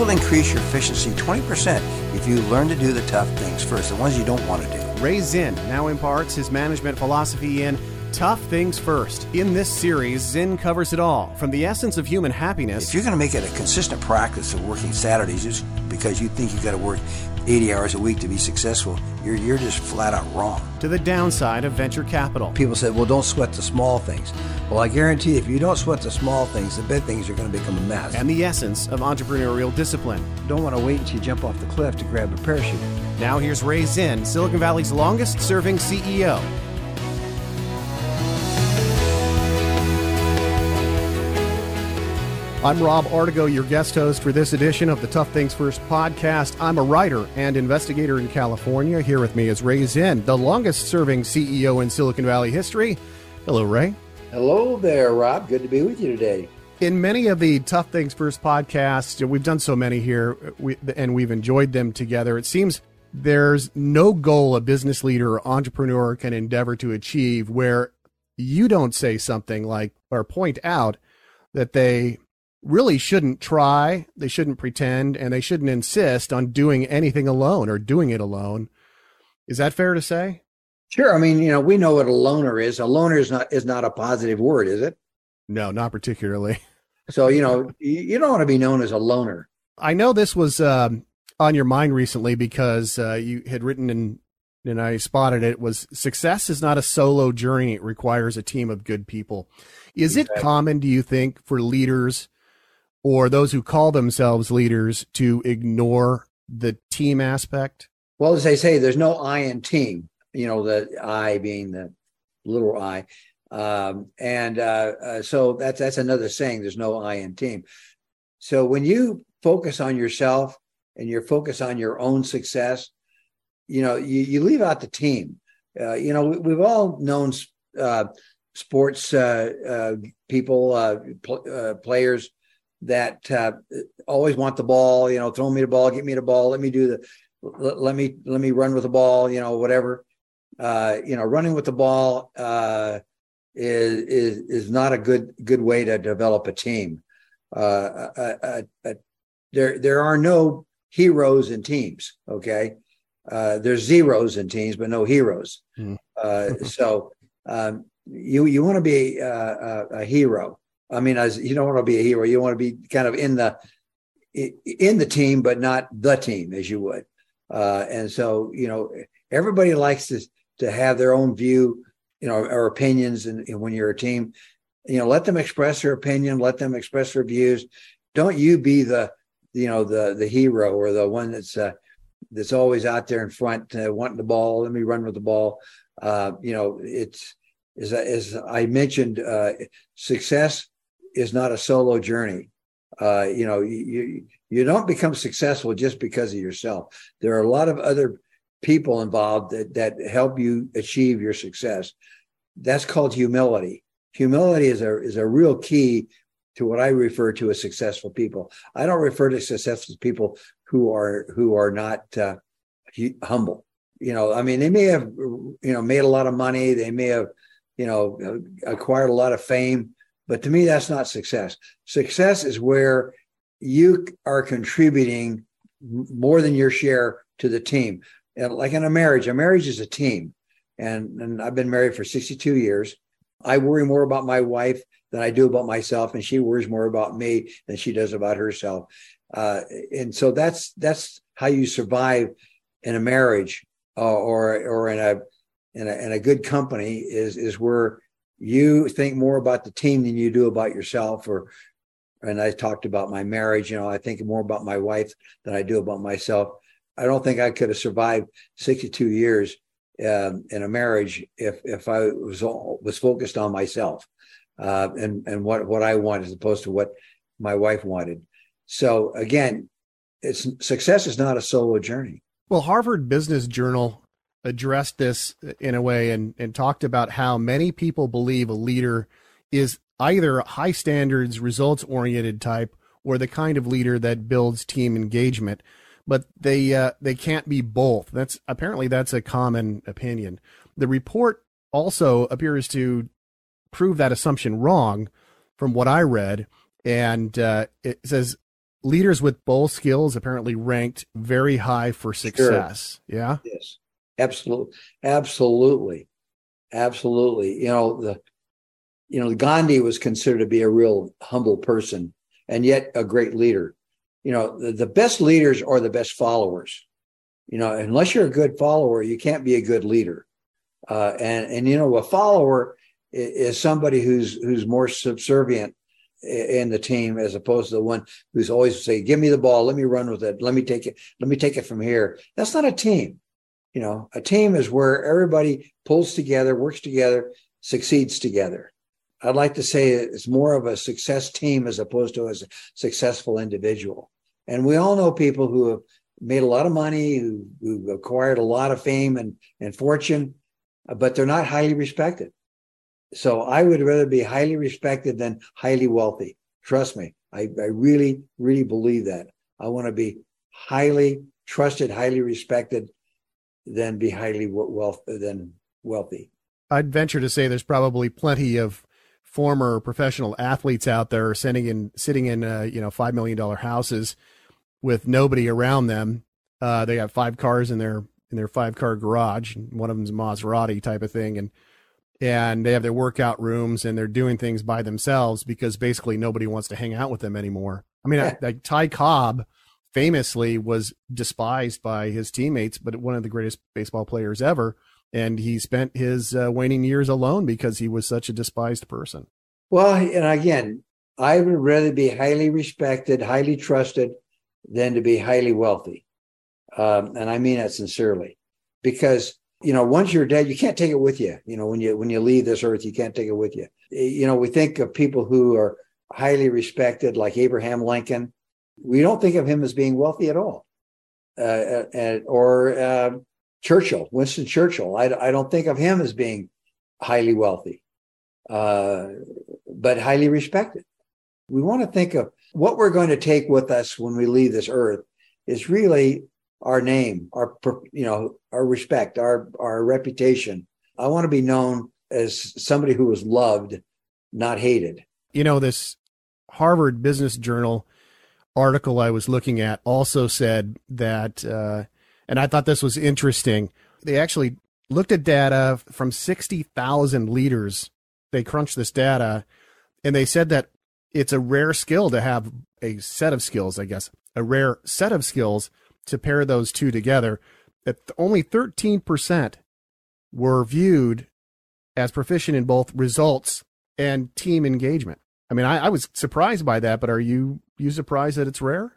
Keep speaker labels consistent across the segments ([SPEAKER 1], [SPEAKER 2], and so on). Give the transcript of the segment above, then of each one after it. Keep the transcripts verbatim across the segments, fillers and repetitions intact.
[SPEAKER 1] will increase your efficiency twenty percent if you learn to do the tough things first, the ones you don't want to do.
[SPEAKER 2] Ray Zinn now imparts his management philosophy in Tough Things First. In this series, Zinn covers it all, from the essence of human happiness.
[SPEAKER 1] If you're going to make it a consistent practice of working Saturdays just because you think you've got to work eighty hours a week to be successful, you're you're just flat out wrong.
[SPEAKER 2] To the downside of venture capital.
[SPEAKER 1] People said, well, don't sweat the small things. Well, I guarantee you, if you don't sweat the small things, the big things are going to become a mess.
[SPEAKER 2] And the essence of entrepreneurial discipline.
[SPEAKER 1] Don't want to wait until you jump off the cliff to grab a parachute.
[SPEAKER 2] Now here's Ray Zinn, Silicon Valley's longest-serving C E O. I'm Rob Artigo, your guest host for this edition of the Tough Things First podcast. I'm a writer and investigator in California. Here with me is Ray Zinn, the longest-serving C E O in Silicon Valley history. Hello, Ray.
[SPEAKER 1] Hello there, Rob. Good to be with you today.
[SPEAKER 2] In many of the Tough Things First podcasts, we've done so many here, we, and we've enjoyed them together. It seems there's no goal a business leader or entrepreneur can endeavor to achieve where you don't say something like, or point out that they really shouldn't try, they shouldn't pretend, and they shouldn't insist on doing anything alone or doing it alone. Is that fair to say?
[SPEAKER 3] Sure. I mean, you know, we know what a loner is. A loner is not is not a positive word, is it?
[SPEAKER 2] No, not particularly.
[SPEAKER 3] So, you know, you, you don't want to be known as a loner.
[SPEAKER 2] I know this was um, on your mind recently because uh, you had written and and I spotted it was success is not a solo journey. It requires a team of good people. Is
[SPEAKER 3] Exactly.
[SPEAKER 2] it common, do you think, for leaders or those who call themselves leaders to ignore the team aspect?
[SPEAKER 3] Well, as they say, there's no I in team, you know, the I being the little I. Um, and uh, uh, so that's that's another saying, there's no I in team. So when you focus on yourself and you're focused on your own success, you know, you, you leave out the team. Uh, you know, we, we've all known uh, sports uh, uh, people, uh, pl- uh, players that uh, always want the ball, you know, throw me the ball, get me the ball, let me do the, let, let me, let me run with the ball, you know, whatever. Uh, you know, running with the ball uh, is, is, is not a good, good way to develop a team. Uh, uh, uh, uh, there, there are no heroes in teams. Okay. Uh, there's zeros in teams, but no heroes. Mm. Uh, so um, you, you want to be a, a, a hero. I mean, as you don't want to be a hero, you want to be kind of in the in the team, but not the team, as you would. Uh, and so, you know, everybody likes to to have their own view, you know, or opinions. And, and when you're a team, you know, let them express their opinion, let them express their views. Don't you be the, you know, the the hero or the one that's uh, that's always out there in front, uh, wanting the ball. Let me run with the ball. Uh, you know, it's as as I mentioned, uh, success is not a solo journey. Uh, you know, you you don't become successful just because of yourself. There are a lot of other people involved that, that help you achieve your success. That's called humility. Humility is a is a real key to what I refer to as successful people. I don't refer to successful people who are who are not uh, humble. You know, I mean, they may have you know made a lot of money. They may have you know acquired a lot of fame. But to me, that's not success. Success is where you are contributing more than your share to the team. And like in a marriage, a marriage is a team. And, and I've been married for sixty-two years. I worry more about my wife than I do about myself. And she worries more about me than she does about herself. Uh, and so that's that's how you survive in a marriage uh, or or in a, in a in a good company is is where you think more about the team than you do about yourself. Or, and I talked about my marriage, you know, I think more about my wife than I do about myself. I don't think I could have survived sixty-two years um, in a marriage if if I was all, was focused on myself uh, and and what what I want as opposed to what my wife wanted. So again, it's success is not a solo journey.
[SPEAKER 2] Well, Harvard Business Journal addressed this in a way and, and talked about how many people believe a leader is either a high standards, results oriented type or the kind of leader that builds team engagement, but they uh, they can't be both. That's apparently that's a common opinion. The report also appears to prove that assumption wrong from what I read. And uh, it says leaders with both skills apparently ranked very high for success. Sure. Yeah.
[SPEAKER 3] Yes. Absolutely. Absolutely. Absolutely. You know, the, you know, Gandhi was considered to be a real humble person and yet a great leader. You know, the, the best leaders are the best followers. You know, unless you're a good follower, you can't be a good leader. Uh, and, and, you know, a follower is, is somebody who's, who's more subservient in the team as opposed to the one who's always say, give me the ball, let me run with it, let me take it, let me take it from here. That's not a team. You know, a team is where everybody pulls together, works together, succeeds together. I'd like to say it's more of a success team as opposed to a successful individual. And we all know people who have made a lot of money, who, who acquired a lot of fame and, and fortune, but they're not highly respected. So I would rather be highly respected than highly wealthy. Trust me. I, I really, really believe that. I want to be highly trusted, highly respected than be highly wealth than wealthy.
[SPEAKER 2] I'd venture to say there's probably plenty of former professional athletes out there sitting in, sitting in, uh, you know, five million dollars houses with nobody around them. Uh, they got five cars in their, in their five car garage. One of them's a Maserati type of thing. And, and they have their workout rooms and they're doing things by themselves because basically nobody wants to hang out with them anymore. I mean, yeah. like Ty Cobb famously was despised by his teammates, but one of the greatest baseball players ever. And he spent his uh, waning years alone because he was such a despised person.
[SPEAKER 3] Well, and again, I would rather be highly respected, highly trusted than to be highly wealthy. Um, and I mean that sincerely, because, you know, once you're dead, you can't take it with you. You know, when you, when you leave this earth, you can't take it with you. You know, we think of people who are highly respected, like Abraham Lincoln. We don't think of him as being wealthy at all. Uh, and, or, uh, Churchill, Winston Churchill. I, I don't think of him as being highly wealthy, uh, but highly respected. We want to think of what we're going to take with us when we leave this earth is really our name, our, you know, our respect, our, our reputation. I want to be known as somebody who was loved, not hated.
[SPEAKER 2] You know, this Harvard Business Journal article I was looking at also said that, uh, and I thought this was interesting. They actually looked at data from sixty thousand leaders. They crunched this data and they said that it's a rare skill to have a set of skills, I guess, a rare set of skills to pair those two together, that only thirteen percent were viewed as proficient in both results and team engagement. I mean, I, I was surprised by that, but are you, you surprised that it's rare?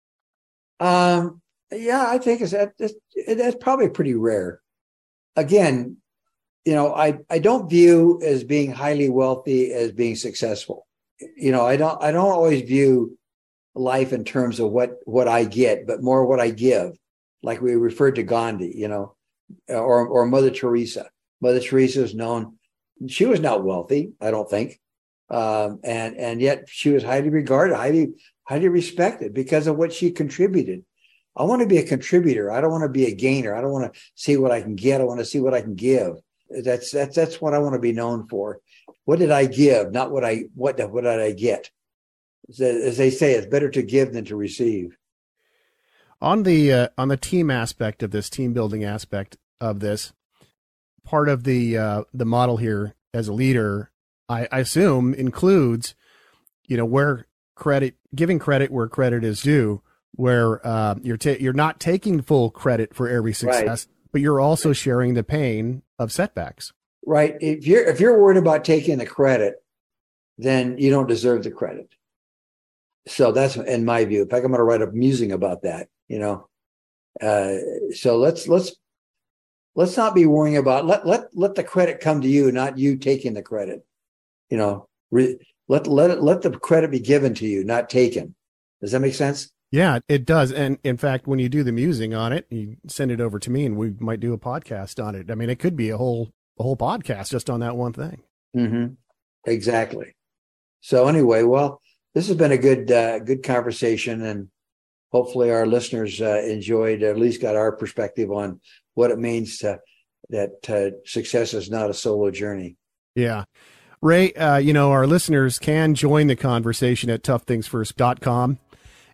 [SPEAKER 3] Um, Yeah, I think it's that that's probably pretty rare. Again, you know, I, I don't view as being highly wealthy as being successful. You know, I don't I don't always view life in terms of what what I get, but more what I give. Like we referred to Gandhi, you know, or or Mother Teresa. Mother Teresa is known. She was not wealthy, I don't think, um, and and yet she was highly regarded, highly highly respected because of what she contributed. I want to be a contributor. I don't want to be a gainer. I don't want to see what I can get. I want to see what I can give. That's that's that's what I want to be known for. What did I give? Not what I what what did I get? As they say, it's better to give than to receive.
[SPEAKER 2] On the uh, on the team aspect of this, team building aspect of this, part of the uh, the model here as a leader, I, I assume includes, you know, where credit, giving credit where credit is due. Where uh, you're ta- you're not taking full credit for every success, right, but you're also sharing the pain of setbacks.
[SPEAKER 3] Right. If you're if you're worried about taking the credit, then you don't deserve the credit. So that's in my view. In fact, I'm going to write a musing about that. You know, uh, so let's let's let's not be worrying about let let let the credit come to you, not you taking the credit. You know, re, let let it, let the credit be given to you, not taken. Does that make sense?
[SPEAKER 2] Yeah, it does. And in fact, when you do the musing on it, you send it over to me and we might do a podcast on it. I mean, it could be a whole, a whole podcast just on that one thing.
[SPEAKER 3] Mm-hmm. Exactly. So anyway, well, this has been a good, uh, good conversation, and hopefully our listeners uh, enjoyed, at least got our perspective on what it means to, that uh, success is not a solo journey.
[SPEAKER 2] Yeah. Ray, uh, you know, our listeners can join the conversation at tough things first dot com.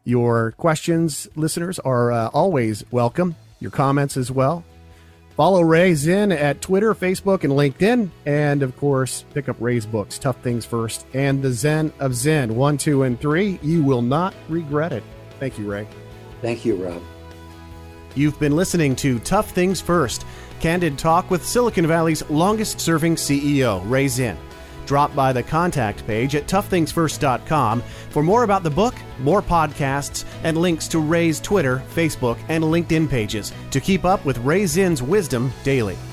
[SPEAKER 2] Your questions, listeners, are uh, always welcome. Your comments as well. Follow Ray Zinn at Twitter, Facebook, and LinkedIn. And, of course, pick up Ray's books, Tough Things First and The Zen of Zen, one, two, and three. You will not regret it. Thank you, Ray.
[SPEAKER 3] Thank you, Rob.
[SPEAKER 2] You've been listening to Tough Things First, candid talk with Silicon Valley's longest-serving C E O, Ray Zinn. Drop by the contact page at tough things first dot com for more about the book, more podcasts, and links to Ray's Twitter, Facebook, and LinkedIn pages to keep up with Ray Zinn's wisdom daily.